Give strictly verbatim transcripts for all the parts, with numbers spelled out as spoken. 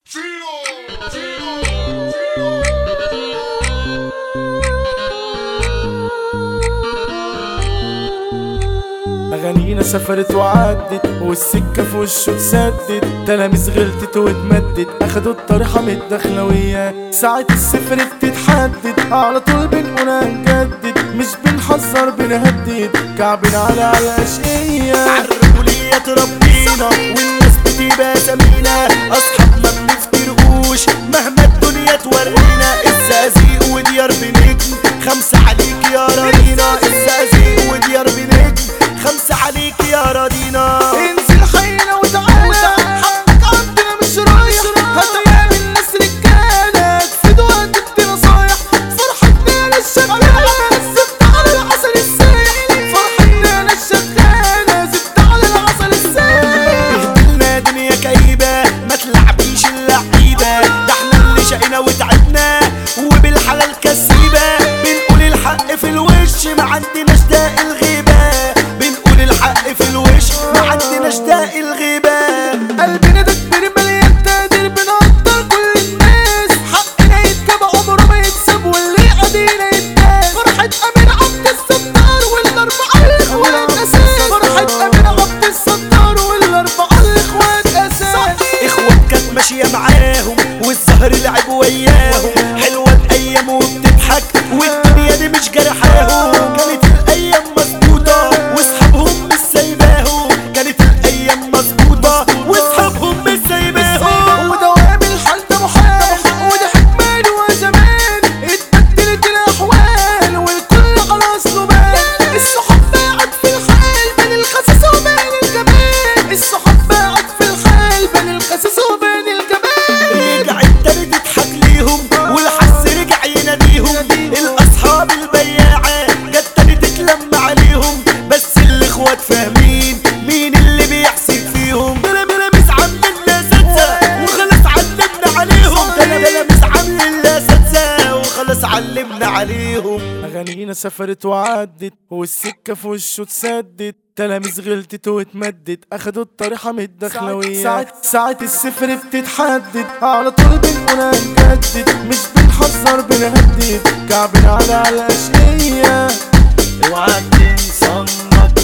أغانينا سافرت وعدت والسكة في وشه اتسدد، تلاميذ غلطت واتمدد أخدوا الطريحة من الدخلوية. ساعة الصفر بتتحدد على طول بنقول هنجدد، مش بنحذر بنهدد كعبنا على الأشقية. عالرجولية تربينا والناس بتبقى سمينا، أصحاب ما بنفترقوش مهما الدنيا تورينا. الزقازيق وديار بنجم خمسة عليك يا راضينا، الزقازيق وديار بنجم خمسة عليك يا راضينا. انزل حينا وتعالى حقك عندنا مش رايح، هتعمل الناس رجالة تفيد وهتدي نصايح. فرحتنا انا الشغالة زدت على العسل السايح، فرحتنا انا الشغالة زدت على العسل السايح. اهدلنا دنيا كئيبة ما تلعبيش اللعيبة، ده احنا اللي شقينا وتعبنا وبالحلال كسيبة. بنقول الحق في الوش ما عندناش داء الغيبة، بنقول الحق في الوش ما عندناش داء الغيبة. قلبنا ده كبير مليان تقدير بنقدر كل الناس، حقنا يتجاب عمره ما يتساب واللي قدينا يتناس. فرحة أمين عبد الستار والأربعة الإخوات أساس، فرحة أمين عبد الستار والأربعة الإخوات أساس. إخوات كانت ماشية معاهم والزهر لعب وياهم، حلوة الأيام وبتضحك والدنيا دي مش جرحاهم. كانت الأيام مظبوطة واصحابهم مش سايباهم، كانت الأيام مظبوطة واصحابهم مش سايباهم. ودوام الحال ده محال وده حكمان وزمان، اتبدلت الأحوال والكل على أصله بان. الصحاب باعت في الحال بين الخساس وبين الجمال، الصحاب باعت في الحال بين الخساس وبين الجمال. رجعت تاني تضحك ليهم والحس رجع يناديهم، الأصحاب البياعة جت تاني تتلم عليهم. بس الإخوات فاهمين مين اللي بيحسد فيهم، ده انا مش عاملين لاساتذة وخلاص علمنا عليهم، ده انا مش عاملين لاساتذة وخلاص علمنا عليهم. أغانينا سافرت وعدت والسكة في وشه اتسدد، تلاميذ غلطت واتمدد أخدوا الطريحة من الدخلوية. ساعة ساعة الصفر بتتحدد على طول بنقول هنجدد، مش بنحذر بنهدد كعبنا على الأشقية. اوعى تنسى امك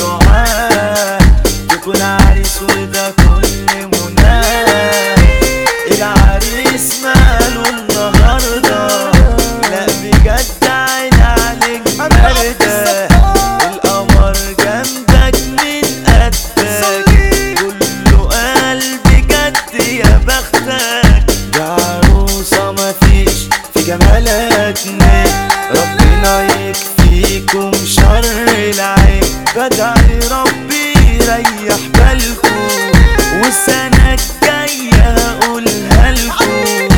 ودعاء تكون عريس وده كل مناه. العريس ماله النهارده لا بجد عين عليك باردة، القمر جنبك من قدك كله قلب جد يا بختك. يا عروسة مفيش في جمالك نيل، ربنا يكفيكم شر العين. بدعي ربي يريح بالكم والسنة الجاية هقولها لكم،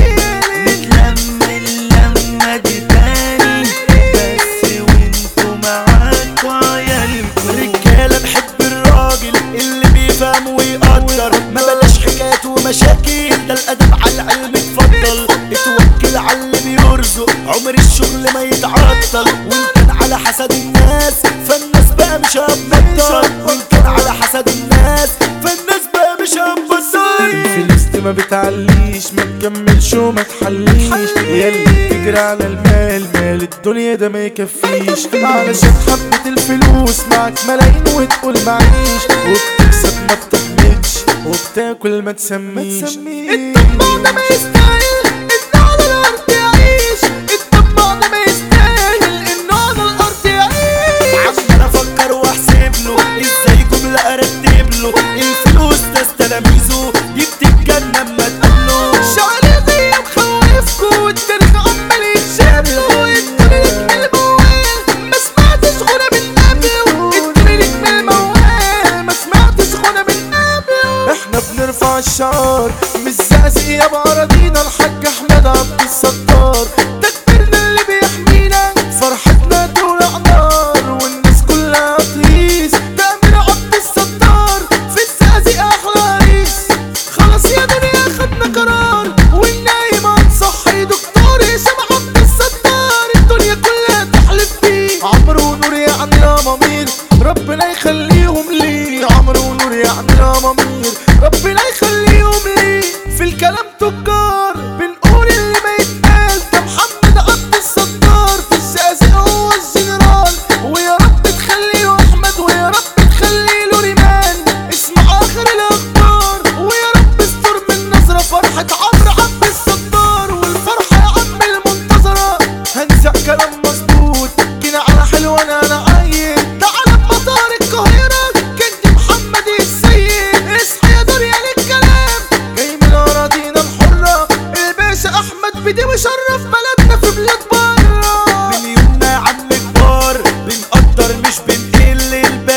نتلم اللمة دي تاني بس وانتوا معاكوا عيالكم. رجالة نحب الراجل اللي بيفهم ويقدر، ما بلاش حكايات ومشاكل، ده الأدب على العلم اتفضل. اتوكل على اللي بيرزق عمر الشغل ما يتعطل، وان كان على حسد الناس فالناس بقى مش هتبطل، وان كان على حسد الناس فالناس بقى مش هتبطل. الفلوس دي ما بتعليش ما تكملش وما تحليش، ياللي بتجري على المال مال الدنيا ده ما يكفيش. علشان حبة الفلوس معك ملايين وتقول معيش، وبتكسب ما بتحمدش وبتاكل ما تسميش. الطماع ده ما يستاهل انه على الارض يعيش، الطماع ده ما يستاهل انه على الارض يعيش. عمال افكر واحسب له ازاي جملة ارتب له، الفلوس ناس تلاميذه دي بتتجنن اما تقابله. شعري دي مخوفكوا والتاريخ عمال يتشابهوا، الدنيا من الموال ما سمعتش غنى من قبله، الدنيا من الموال ما سمعتش غنى من قبله. احنا بنرفع الشعار مش زقازيق يا بأراضينا، الحاج احمد عبد الستار ده كبرنا اللي بيحمينا. فرحتنا تولع نار والناس كلها تهيس، ده أمين عبد الستار في الزقازيق احلى عريس. خلاص يا دنيا خدنا قرار والنايم هنصحي دكتور هشام عبد الستار، الدنيا كلها تحلف بيه. عمرو ونور يعني يا ضمير ربنا يخليهم ليه، عمرو ونور يعني يا ضمير ربنا يخليهم ليه. في الكلام تك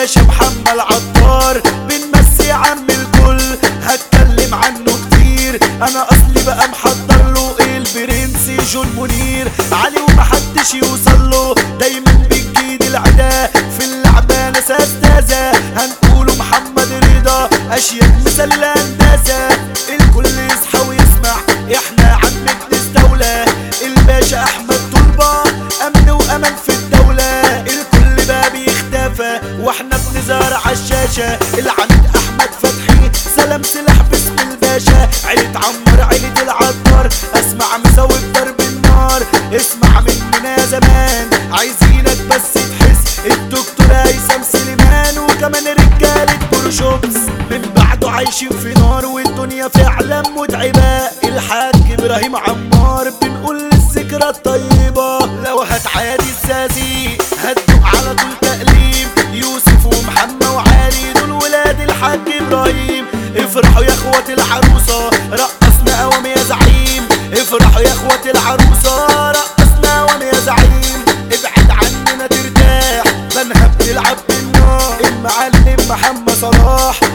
الباشا محمد العطار بنمسي عم الكل هتكلم عنه كتير انا اصلي بقى محضر له البرنس جون منير علي ومحدش يوصل له دايما بتجيد العدا في اللعبة ناس استاذة هنقوله محمد رضا اشياء مثل الهندسة الكل يصحى ويسمع احنا عم بنستولى الباشا احمد طلبة امن وامان في الدولة الكل بقى بيختفى واحنا بنظهر عالشاشة العميد احمد فتحي سلام سلاح باسم الباشا عيلة عمر عيلة العطار اسمع مسوي بضرب النار اسمع مننا زمان عايزينك بس تحس الدكتور هيثم سليمان وكمان رجالة بروشوبس من بعده عايشين في نار والدنيا فعلا متعبة الحاج ابراهيم عمار بنقول الذكرى الطيبة لو هتعادي الزازي هتدوق على طول تقليم يوسف ومحمد وعلي دول ولاد الحاج ابراهيم افرحوا يا اخوات العروسة رقصنا قوام يا زعيم افرحوا يا اخوات العروسة رقصنا قوام يا زعيم ابعد عننا ترتاح بنها بنلعب بالنار المعلم محمد صلاح